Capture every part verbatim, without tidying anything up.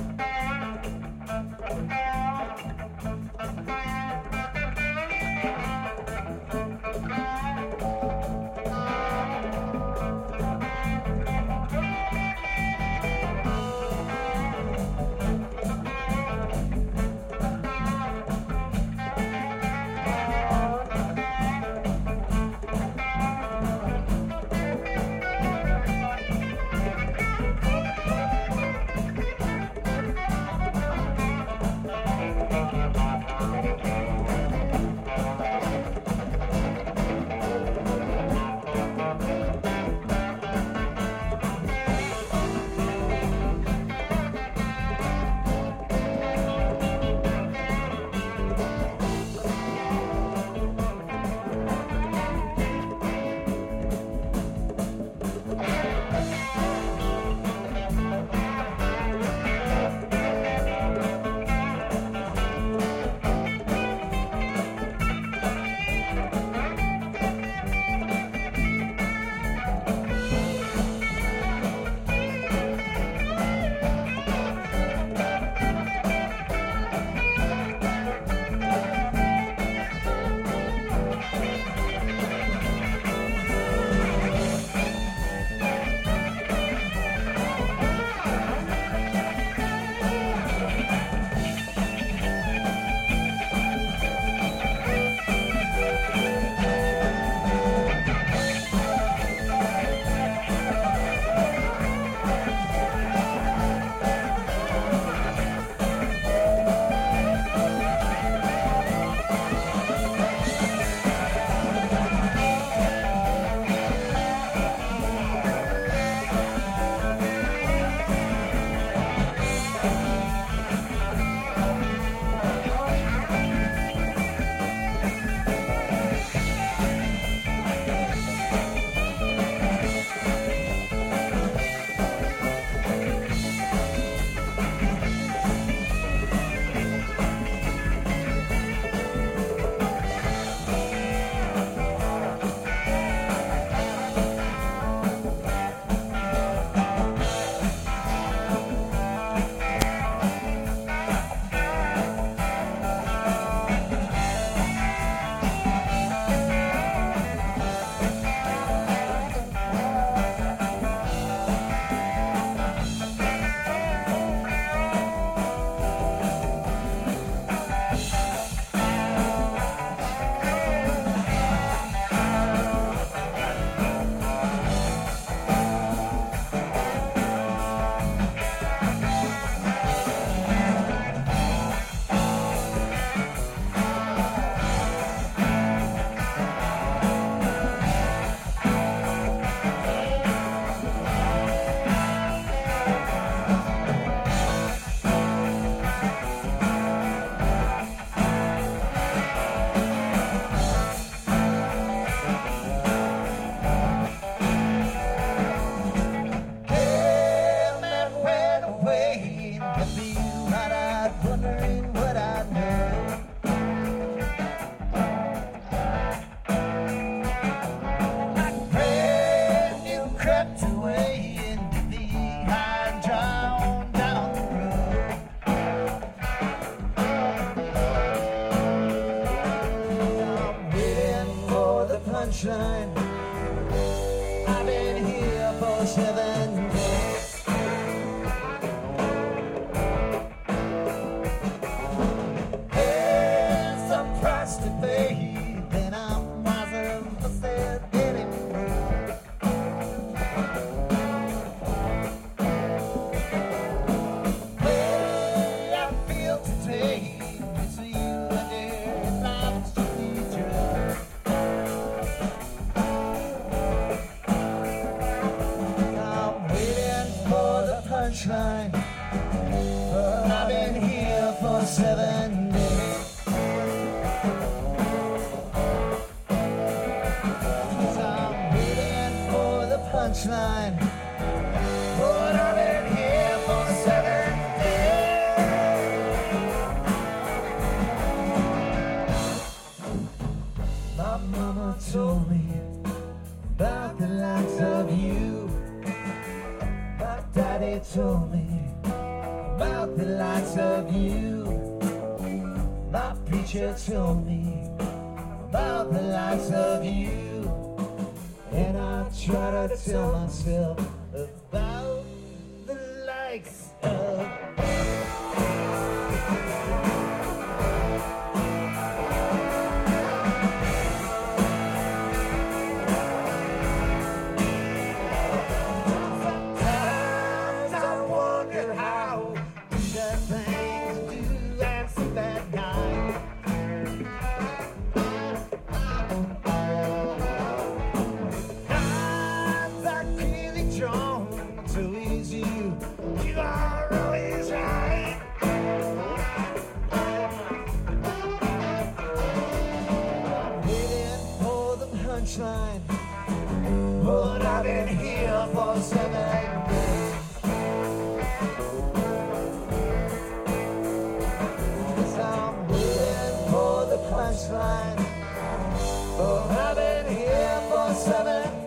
sunshine. I've been here for seven days. There's a price to pay, then I'm wiser for saying anymore. Way I feel today, it's you and dear life's just each other. Punchline, but I've been here for seven days. So I'm waiting for the punchline, but I've been here for seven days. My mama told me about the likes of you. Daddy told me about the the likes of you. My preacher told me about the likes of you, and I try to tell myself about the likes of punchline, but I've been here for seven days. Yes, I'm waiting for the punchline, but I've been here for seven days.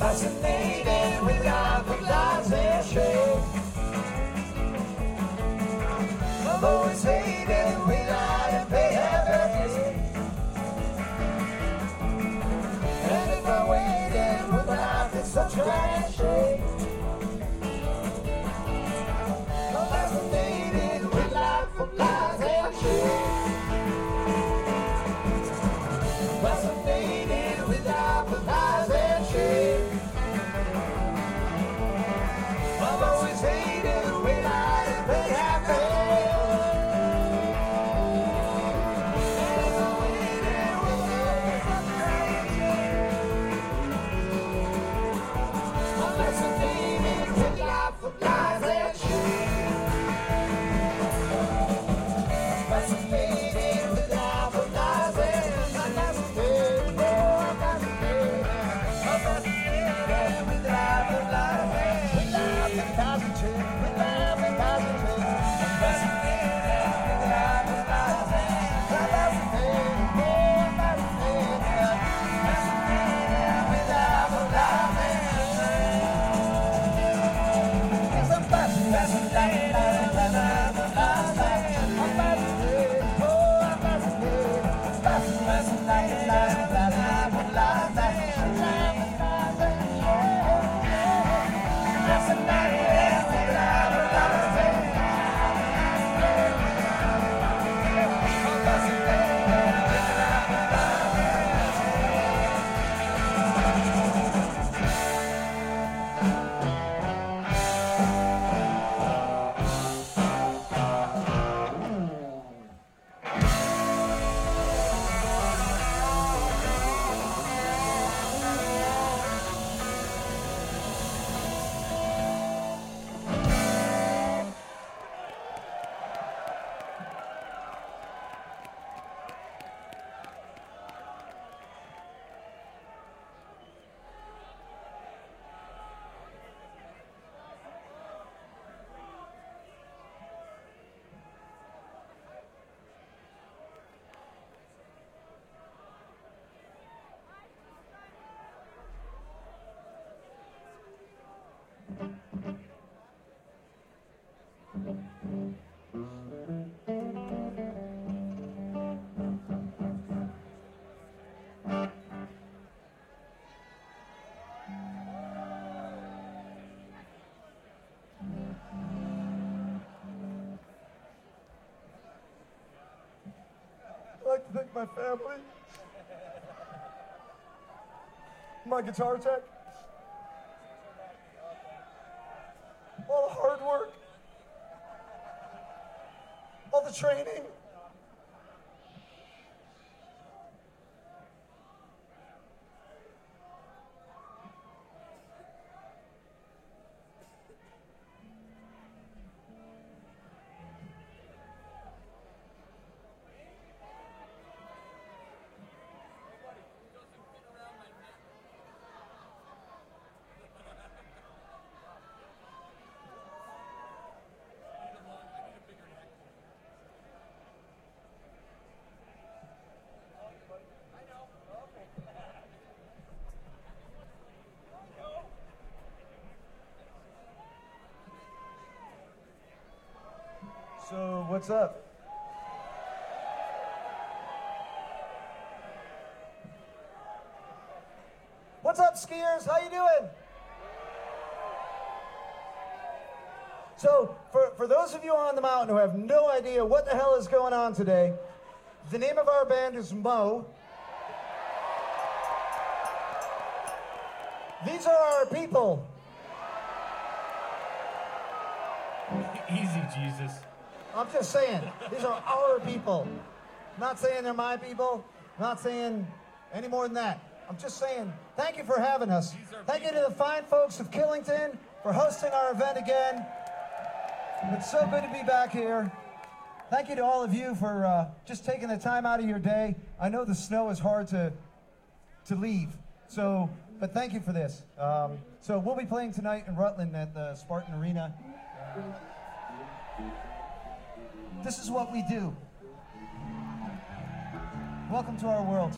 Fascinated with life of lies and shame. I've always hated we lie and pay half everything. And if I waited with life, it's such a shame. I'm fascinated with life of lies and shame. Fascinated with life of lies and shame. I've always hated we lie and pay half everything. I'd like to thank my family, my guitar tech, all the hard work, all the training. So, what's up? What's up, skiers? How you doing? So, for, for those of you on the mountain who have no idea what the hell is going on today, the name of our band is Mo. These are our people. Easy, Jesus. I'm just saying, these are our people. I'm not saying they're my people. I'm not saying any more than that. I'm just saying, thank you for having us. Thank you to the fine folks of Killington for hosting our event again. It's so good to be back here. Thank you to all of you for uh, just taking the time out of your day. I know the snow is hard to to leave, so but thank you for this. Um, so we'll be playing tonight in Rutland at the Spartan Arena. This is what we do. Welcome to our world.